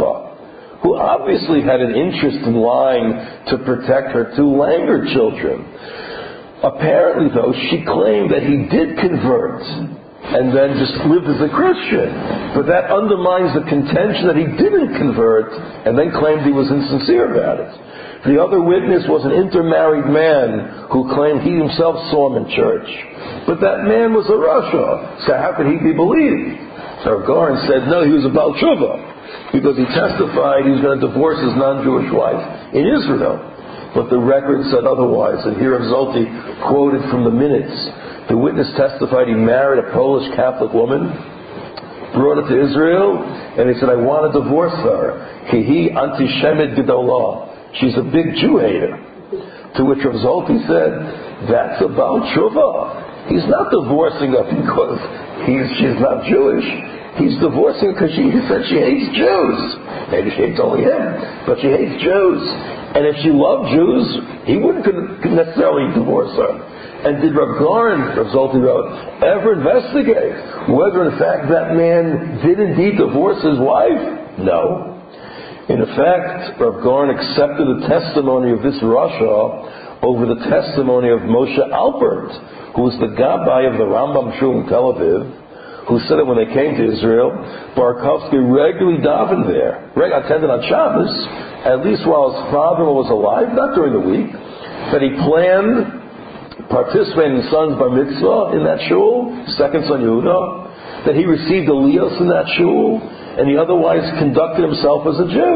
Chava, who obviously had an interest in lying to protect her two Langer children. Apparently, though, she claimed that he did convert and then just lived as a Christian. But that undermines the contention that he didn't convert and then claimed he was insincere about it. The other witness was an intermarried man who claimed he himself saw him in church. But that man was a Rasha, so how could he be believed? So Goren said, no, he was a Baal Tshuva, because he testified he was going to divorce his non-Jewish wife in Israel. But the record said otherwise, and here Rav Zolti quoted from the minutes. The witness testified he married a Polish Catholic woman, brought her to Israel, and he said, I want to divorce her. Ki antishemet gedolah. She's a big Jew hater. To which Rav Zolti said, that's about tshuva. He's not divorcing her because he's, she's not Jewish. He's divorcing her because she he said she hates Jews. Maybe she hates only him, but she hates Jews. And if she loved Jews, he wouldn't necessarily divorce her. And did Rav Goren, Rav Zolti wrote, ever investigate whether in fact that man did indeed divorce his wife? No. In effect, Rav Goren accepted the testimony of this Rasha over the testimony of Moshe Alpert, who was the Gabbai of the Rambam Shul in Tel Aviv, who said that when they came to Israel, Bar-Kokhsky regularly davened there, regularly attended on Shabbos, at least while his father-in-law was alive, not during the week, that he planned participating in his son's bar mitzvah in that shul, second son Yehuda, that he received aliyos in that shul, and he otherwise conducted himself as a Jew.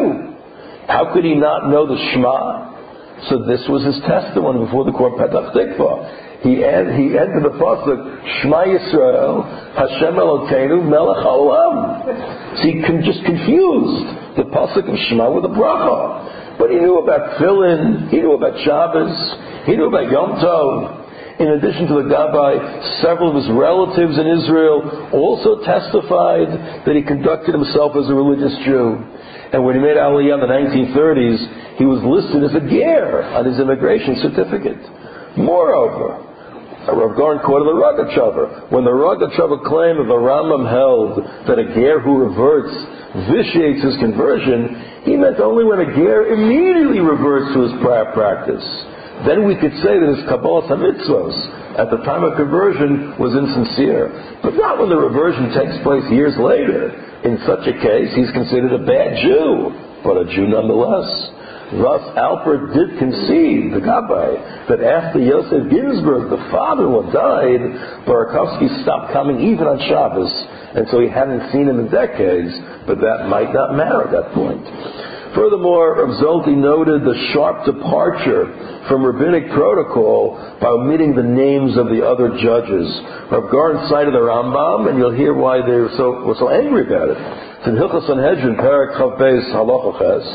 How could he not know the Shema? So this was his testimony before the court Petach Tikva. He, end, he ended the pasuk, Shema Yisrael, Hashem Elokeinu, Melech Haolam. So he con- just confused the pasuk of Shema with a bracha. But he knew about Tefillin, he knew about Shabbos, he knew about Yom Tov. In addition to the Gabbai, several of his relatives in Israel also testified that he conducted himself as a religious Jew. And when he made Aliyah in the nineteen thirties, he was listed as a ger on his immigration certificate. Moreover, Rav Goren quoted the Rogachover. When the Rogachover claimed that the Rambam held that a ger who reverts vitiates his conversion, he meant only when a ger immediately reverts to his prior practice. Then we could say that his Kabbalah HaMitzvos at the time of conversion was insincere. But not when the reversion takes place years later. In such a case, he's considered a bad Jew, but a Jew nonetheless. Thus, Alpert did concede, the Gabbai, that after Yosef Ginsburg, the father-in-law, died, Bar-Kokhsky stopped coming even on Shabbos, and so he hadn't seen him in decades, but that might not matter at that point. Furthermore, Rav Zolti noted the sharp departure from rabbinic protocol by omitting the names of the other judges. Rav Goren cited the Rambam, and you'll hear why they were so, were so angry about it. It's in Hilchos Sanhedrin, Perek Chav Beis, Halacha Ches.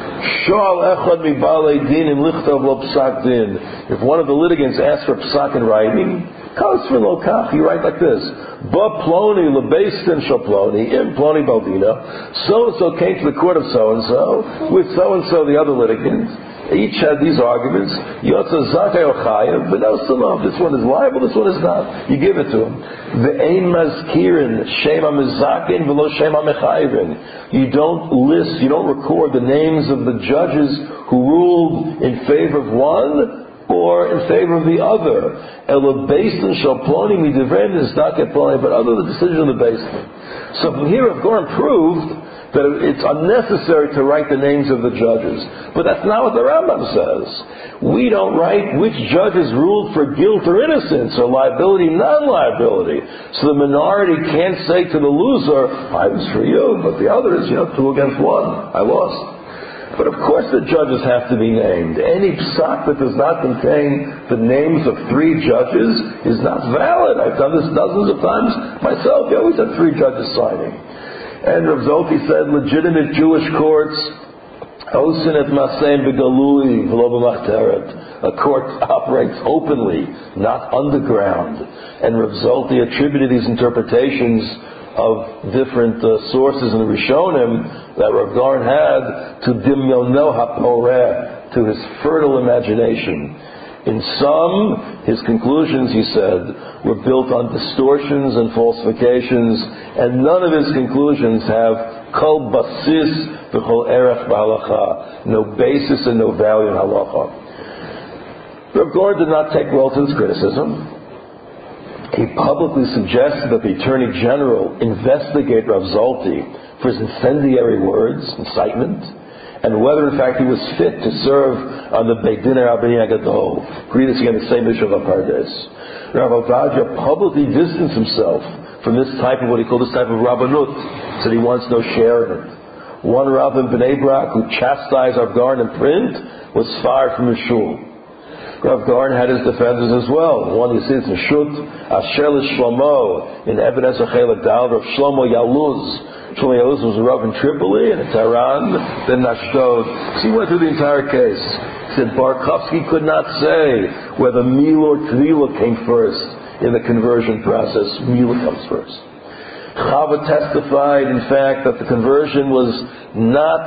Shal echad mi baalei din im lichtov lo psak din. If one of the litigants asks for psak in writing, Kosfin lo kach, you write like this: Ba ploni lebeistin shal ploni im ploni baldina. So and so came to the court of so and so with so and so the other litigants. Each had these arguments. Yotza zakay or chayav, but no salom. This one is liable. This one is not. You give it to him. Ve'ein mazkirin shema mizakin v'lo shema mechayvin. You don't list. You don't record the names of the judges who ruled in favor of one or in favor of the other. Ela Beistin shall ploni midivrein is not get ploni, but other the decision of the Beistin. So from here, Rav Goren proved that it's unnecessary to write the names of the judges. But that's not what the Rambam says. We don't write which judges ruled for guilt or innocence, or liability, non-liability. So the minority can't say to the loser, I was for you, but the others, you know, two against one, I lost. But of course the judges have to be named. Any psak that does not contain the names of three judges is not valid. I've done this dozens of times myself. You always have three judges signing. And Rav Zolti said, legitimate Jewish courts, osin et maseim begalui v'lo b'machteret. A court operates openly, not underground. And Rav Zolti attributed these interpretations of different uh, sources in the Rishonim that Rav Goren had to dimyono haporeh, to his fertile imagination. In some, his conclusions, he said, were built on distortions and falsifications, and none of his conclusions have kol basis v'chol erech b'halacha, no basis and no value in halacha. Rav Goren did not take well to this criticism. He publicly suggested that the Attorney General investigate Rav Zolti for his incendiary words, incitement, and whether in fact he was fit to serve on the Beit Din Rabbani Agadol. Read this again, the same issue of Apardes. Rav Ovadia publicly distanced himself from this type of what he called this type of Rabbanut, said he wants no share in it. One Rav in Bnei Brak who chastised Rav Goren in print was fired from his shul. Rav Goren had his defenders as well. One you see it's in Shut, Asher Shlomo, in Eben Ezer Chelek Dal, Rav Shlomo Yaluz. Shlomo Yaluz was a Rav in Tripoli and in Tehran, then in Ashdod. So he went through the entire case. He said Barkovsky could not say whether Mil or Tvila came first in the conversion process. Mila comes first. Chava testified, in fact, that the conversion was not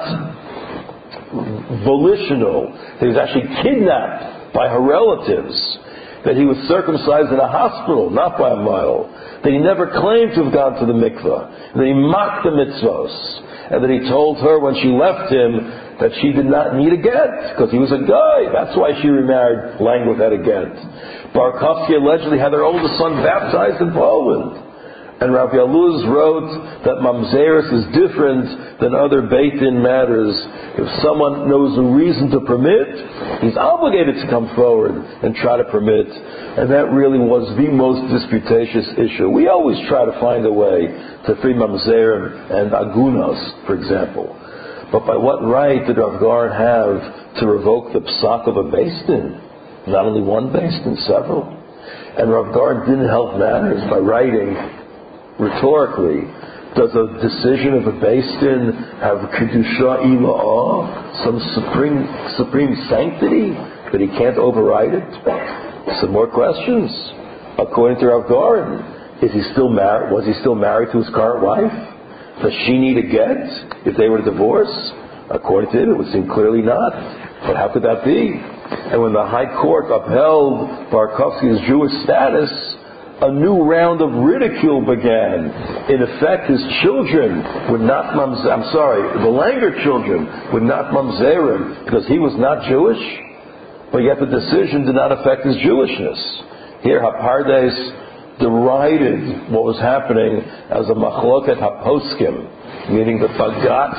volitional. He was actually kidnapped by her relatives, that he was circumcised in a hospital, not by a mile, that he never claimed to have gone to the mikveh, that he mocked the mitzvos, and that he told her when she left him that she did not need a get, because he was a guy. That's why she remarried Lang without a get. Barkovsky allegedly had their oldest son baptized in Poland. And Rav Yaluz wrote that Mamzeris is different than other Beit Din matters. If someone knows a reason to permit, he's obligated to come forward and try to permit. And that really was the most disputatious issue. We always try to find a way to free Mamzerim and Agunos, for example. But by what right did Rav Goren have to revoke the psak of a Beis Din? Not only one Beis Din, several. And Rav Goren didn't help matters by writing rhetorically, does a decision of a Beis Din have kedusha ila'ah, some supreme supreme sanctity that he can't override it? Some more questions. According to Rav Goren, is he still married? Was he still married to his current wife? Does she need a get if they were to divorce? According to him, it would seem clearly not. But how could that be? And when the High Court upheld Barkovsky's Jewish status, a new round of ridicule began. In effect, his children would not mamzer, I'm sorry, the Langer children would not mamzer him because he was not Jewish, but yet the decision did not affect his Jewishness. Here, Hapardes derided what was happening as a machloket haposkim, meaning the Bagatz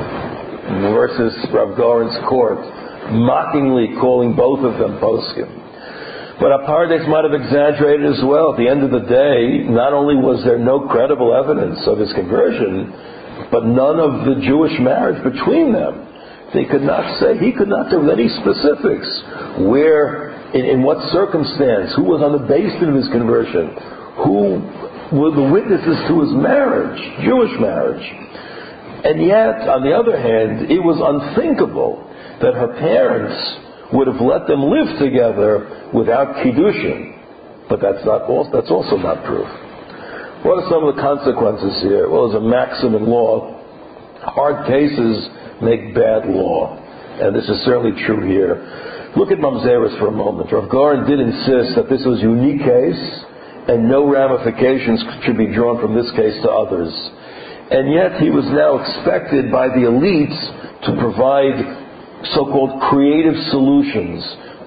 versus Rav Goren's court, mockingly calling both of them poskim. But Apardes might have exaggerated as well. At the end of the day, not only was there no credible evidence of his conversion, but none of the Jewish marriage between them. They could not say, he could not tell any specifics. Where, in, in what circumstance, who was on the basis of his conversion, who were the witnesses to his marriage, Jewish marriage. And yet, on the other hand, it was unthinkable that her parents would have let them live together without kiddushin. But that's not also, that's also not proof. What are some of the consequences here? Well, there's a maxim in law: hard cases make bad law, and this is certainly true here. Look at Mamzeris for a moment. Rav Goren did insist that this was a unique case, and no ramifications should be drawn from this case to others. And yet he was now expected by the elites to provide so-called creative solutions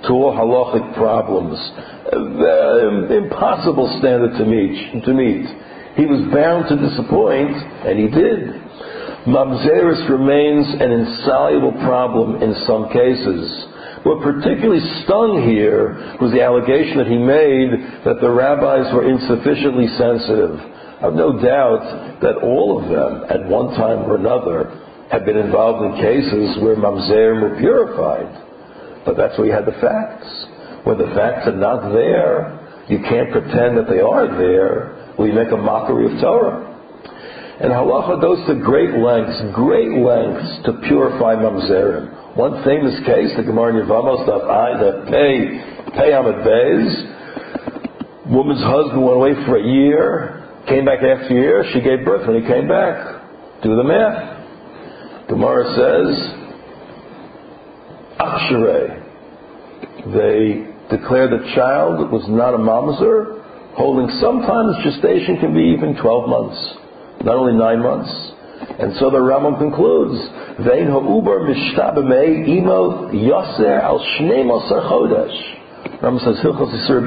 to all halachic problems. Uh, impossible standard to meet, to meet. He was bound to disappoint, and he did. Mamzerus remains an insoluble problem in some cases. What particularly stung here was the allegation that he made that the rabbis were insufficiently sensitive. I have no doubt that all of them, at one time or another, have been involved in cases where mamzerim were purified. But that's where you had the facts. When the facts are not there, you can't pretend that they are there. Well, you make a mockery of Torah. And halacha goes to great lengths, great lengths to purify mamzerim. One famous case, the Gemara in Yevamos, that Pei, Pei Amid Beis, woman's husband went away for a year, came back after a year, she gave birth when he came back. Do the math. Gemara says, Achsharei. They declared the child was not a mamzer, holding sometimes gestation can be even twelve months, not only nine months. And so the Rambam concludes, Vein ha'ubar mishtabamei imo yoser al shnei mosar chodesh. Rambam says, Hilchos Yisur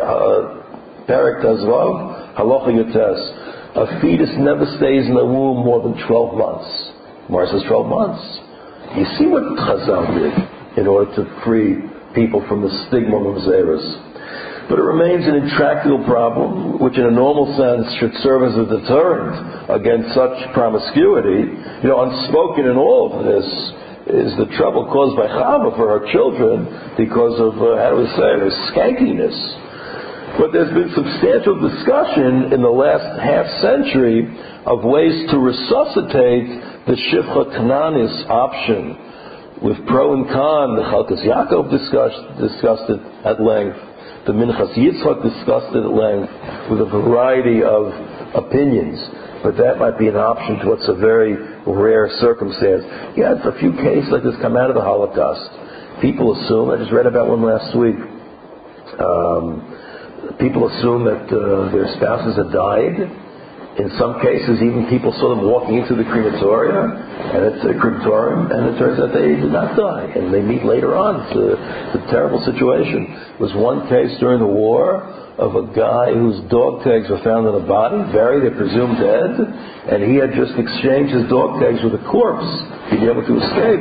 Perek Tazvav, Halacha Yotes. A fetus never stays in the womb more than twelve months. Gemara says twelve months. You see what Chazal did in order to free people from the stigma of Zerus. But it remains an intractable problem, which in a normal sense should serve as a deterrent against such promiscuity. You know, unspoken in all of this is the trouble caused by Chava for her children because of, uh, how do we say, her skankiness. But there's been substantial discussion in the last half century of ways to resuscitate the Shifcha Kananis option. With pro and con, the Chalkas Yaakov discussed, discussed it at length. The Minchas Yitzchak discussed it at length with a variety of opinions. But that might be an option to what's a very rare circumstance. Yeah, it's a few cases like this come out of the Holocaust. People assume, I just read about one last week, um, people assume that uh, their spouses had died. In some cases, even people saw them walking into the crematorium, and it's a crematorium, and it turns out they did not die, and they meet later on. It's a, it's a terrible situation. There was one case during the war of a guy whose dog tags were found in a body, buried, they presumed dead, and he had just exchanged his dog tags with a corpse. He'd be able to escape.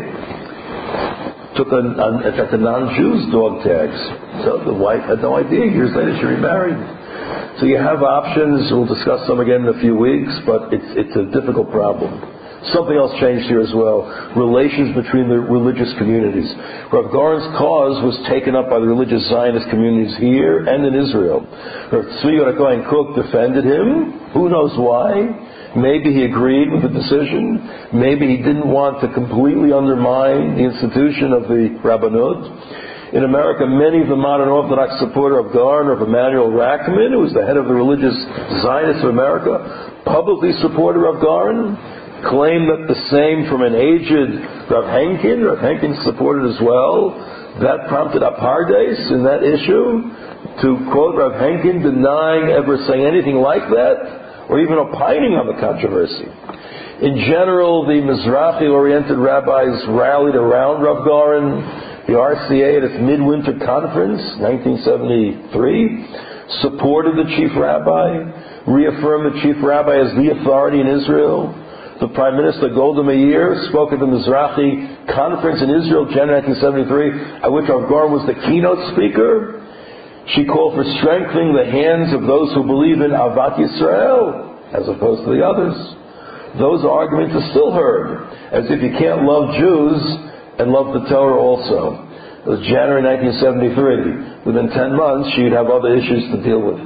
Took a, a, in fact, a non-Jew's dog tags. So the wife had no idea. Years later, she remarried. So you have options. We'll discuss them again in a few weeks, but it's it's a difficult problem. Something else changed here as well. Relations between the religious communities. Rav Goren's cause was taken up by the religious Zionist communities here and in Israel. Rav Tzvi Yehuda Kohen Kook defended him. Who knows why? Maybe he agreed with the decision. Maybe he didn't want to completely undermine the institution of the Rabbanut. In America, many of the modern Orthodox supporters of Goren, of Emanuel Rackman, who was the head of the religious Zionists of America, publicly supporter of Goren, claim that the same from an aged Rav Henkin. Rav Henkin supported as well. That prompted Apardes in that issue to quote Rav Henkin denying ever saying anything like that, or even opining on the controversy. In general, the Mizrahi-oriented rabbis rallied around Rav Goren. The R C A at its midwinter conference, nineteen seventy-three, supported the chief rabbi, reaffirmed the chief rabbi as the authority in Israel. The Prime Minister Golda Meir spoke at the Mizrahi conference in Israel, January nineteen seventy-three, at which Rav Goren was the keynote speaker. She called for strengthening the hands of those who believe in Avat Yisrael, as opposed to the others. Those arguments are still heard, as if you can't love Jews and love the Torah also. It was January nineteen seventy-three. Within ten months, she'd have other issues to deal with.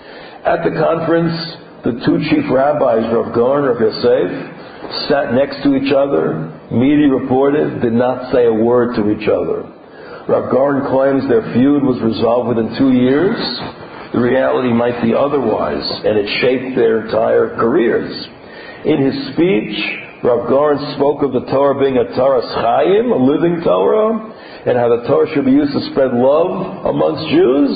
At the conference, the two chief rabbis, Rav Goren and Rav Yosef, sat next to each other. Media reported, did not say a word to each other. Rav Goren claims their feud was resolved within two years. The reality might be otherwise, and it shaped their entire careers. In his speech, Rav Goren spoke of the Torah being a Torah Chaim, a living Torah, and how the Torah should be used to spread love amongst Jews.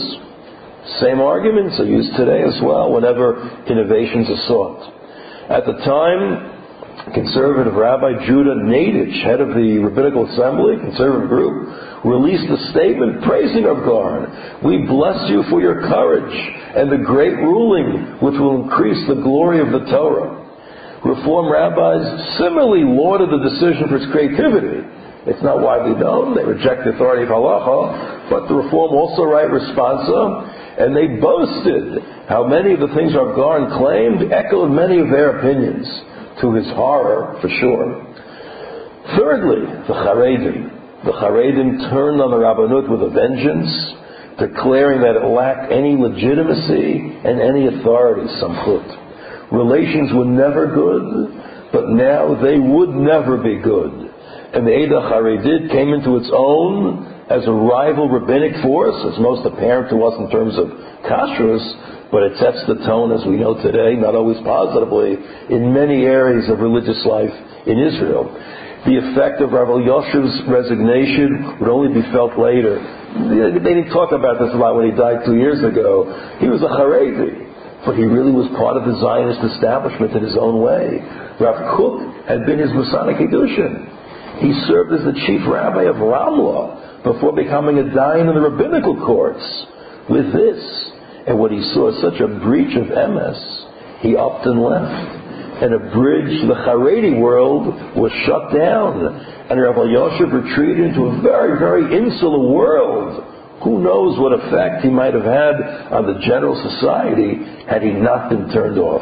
Same arguments are used today as well whenever innovations are sought. At the time, conservative Rabbi Judah Nadich, head of the Rabbinical Assembly, conservative group, released a statement praising Rav Gaon. We bless you for your courage and the great ruling which will increase the glory of the Torah. Reform rabbis similarly lauded the decision for its creativity. It's not widely known. They reject the authority of halacha, but the Reform also write responsa, and they boasted how many of the things Rav Gaon claimed echoed many of their opinions, to his horror, for sure. Thirdly, the Charedim. The Charedim turned on the Rabbanut with a vengeance, declaring that it lacked any legitimacy and any authority, samchut. Relations were never good, but now they would never be good. And the Eidah Charedit came into its own as a rival rabbinic force, as most apparent to us in terms of kashrus, but it sets the tone, as we know today, not always positively, in many areas of religious life in Israel. The effect of Rav Elyashiv's resignation would only be felt later. They didn't talk about this a lot when he died two years ago. He was a Haredi, but he really was part of the Zionist establishment in his own way. Rav Kook had been his Masonic Kedushin. He served as the chief rabbi of Ramla before becoming a dayan in the rabbinical courts. With this, and what he saw as such a breach of M S, he upped and left. And a bridge to the Haredi world was shut down. And Rav Elyashiv retreated into a very, very insular world. Who knows what effect he might have had on the general society had he not been turned off.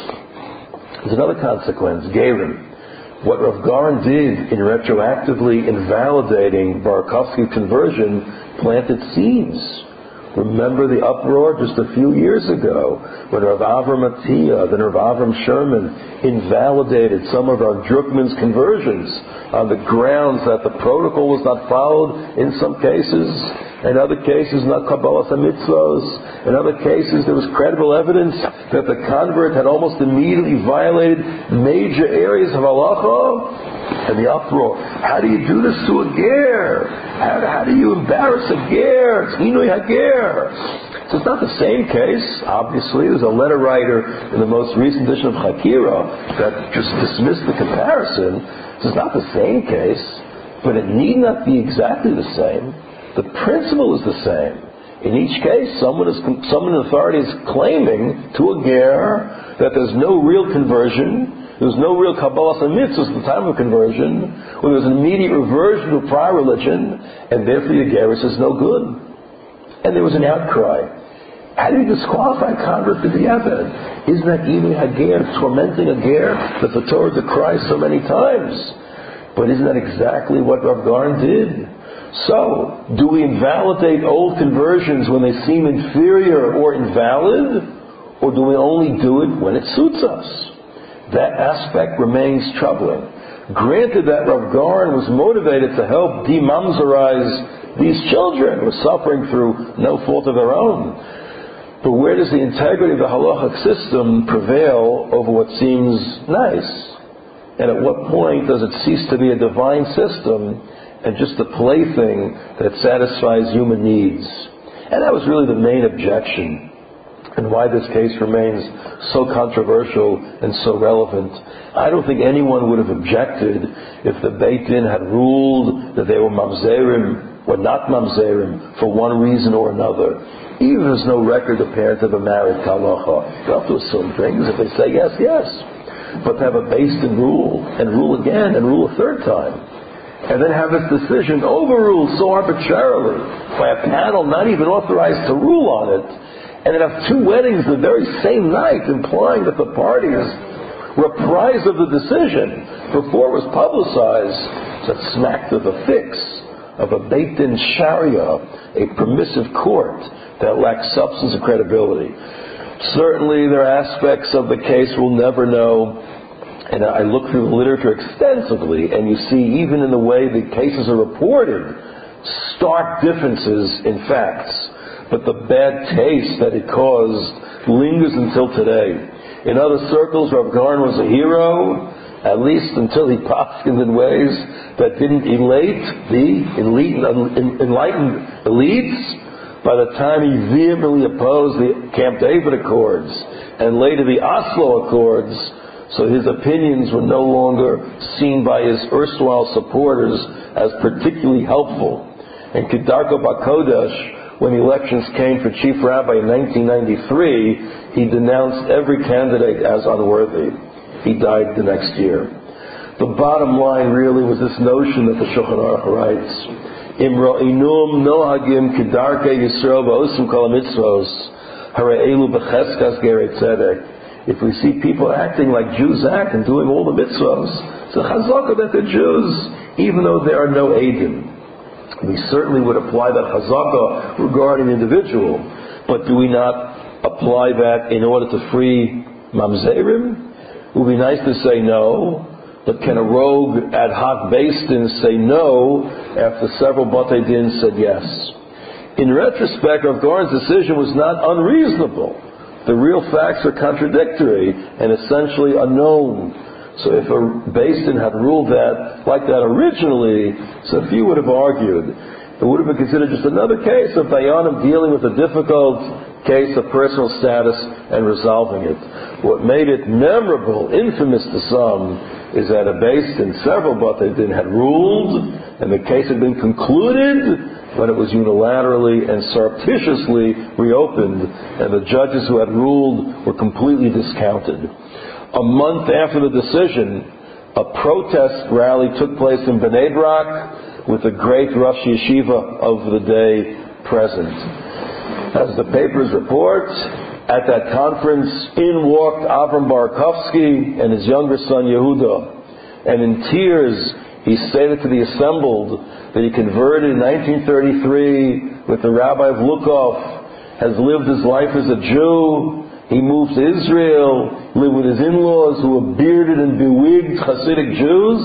There's another consequence, Gerim. What Rav Gaon did in retroactively invalidating Barakovsky's conversion planted seeds. Remember the uproar just a few years ago when Rav Avram Atiyah, then Rav Avram Sherman invalidated some of Rav Drukman's conversions on the grounds that the protocol was not followed in some cases, in other cases not Kabbalas HaMitzvos, in other cases there was credible evidence that the convert had almost immediately violated major areas of halacha. And the uproar, how do you do this to a ger? How, how do you embarrass a ger? It's Inui HaGer. So it's not the same case, obviously. There's a letter writer in the most recent edition of Chakira that just dismissed the comparison. So it's not the same case, but it need not be exactly the same. The principle is the same. In each case, someone, is, someone in authority is claiming to a ger that there's no real conversion. There's no real Kabbalas HaMitzvos at the time of conversion, or there's an immediate reversion to prior religion, and therefore the Geras is no good. And there was an outcry. How do you disqualify a convert to the Eved? Isn't that even a ger, tormenting a ger that the Torah decries so many times? But isn't that exactly what Rav Gaon did? So, do we invalidate old conversions when they seem inferior or invalid, or do we only do it when it suits us? That aspect remains troubling. Granted that Rav Gaon was motivated to help demamzerize these children who are suffering through no fault of their own. But where does the integrity of the halachic system prevail over what seems nice? And at what point does it cease to be a divine system and just a plaything that satisfies human needs? And that was really the main objection, and why this case remains so controversial and so relevant. I don't think anyone would have objected if the Beit Din had ruled that they were mamzerim or not mamzerim for one reason or another. Even if there's no record apparent of a married halacha, you have to assume things. If they say yes, yes. But to have a Beit Din rule, and rule again, and rule a third time, and then have its decision overruled so arbitrarily by a panel not even authorized to rule on it, and then have two weddings the very same night, implying that the parties were apprised of the decision before it was publicized, that smacked of the fix of a Beit Din Sharia, a permissive court that lacks substance and credibility. Certainly there are aspects of the case we'll never know, and I look through the literature extensively, and you see even in the way the cases are reported, stark differences in facts. But the bad taste that it caused lingers until today. In other circles, Rav Gaon was a hero, at least until he poskined in ways that didn't elate the enlightened elites. By the time he vehemently opposed the Camp David Accords and later the Oslo Accords, so his opinions were no longer seen by his erstwhile supporters as particularly helpful. And Kedarko Bakodesh, when elections came for chief rabbi in nineteen ninety-three, he denounced every candidate as unworthy. He died the next year. The bottom line really was this notion that the Shulchan Aruch writes, Imra'inum nohagim kedarke Yisrael ba'osim kol mitzvos hara'elu b'cheskas gerei tzedek. If we see people acting like Jews act and doing all the mitzvahs, it's a chazaka that they're Jews, even though there are no eidim. We certainly would apply that chazaka regarding the individual, but do we not apply that in order to free mamzerim? It would be nice to say no, but can a rogue ad hoc Beis Din say no after several Batei Din said yes? In retrospect, Rav Goren's decision was not unreasonable. The real facts are contradictory and essentially unknown. So if a Beis Din had ruled that like that originally, so few would have argued. It would have been considered just another case of Dayanim dealing with a difficult case of personal status and resolving it. What made it memorable, infamous to some, is that a Beis Din, several Batei Din had ruled, and the case had been concluded when it was unilaterally and surreptitiously reopened, and the judges who had ruled were completely discounted. A month after the decision, a protest rally took place in Bnei Brak with the great Rosh Yeshiva of the day present. As the papers report, at that conference, in walked Avram Barakovsky and his younger son Yehuda, and in tears he stated to the assembled that he converted in nineteen thirty-three with the Rabbi of Lukov, has lived his life as a Jew. He moved to Israel, lived with his in-laws who were bearded and bewigged Hasidic Jews.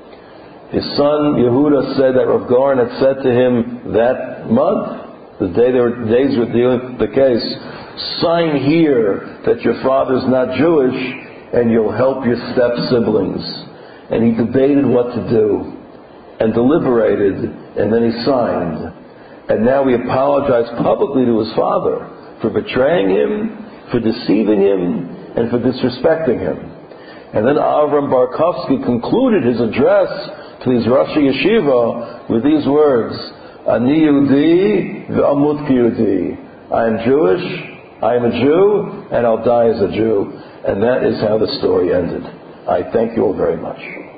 His son Yehuda said that Rav Goren had said to him that month, the day they were, days were dealing with the case, sign here that your father's not Jewish and you'll help your step-siblings. And he debated what to do and deliberated, and then he signed. And now he apologized publicly to his father for betraying him, for deceiving him, and for disrespecting him. And then Avram Barakovsky concluded his address to his Rosh Yeshiva with these words, Ani Yehudi v'amut k'Yehudi. I am Jewish, I am a Jew, and I'll die as a Jew. And that is how the story ended. I thank you all very much.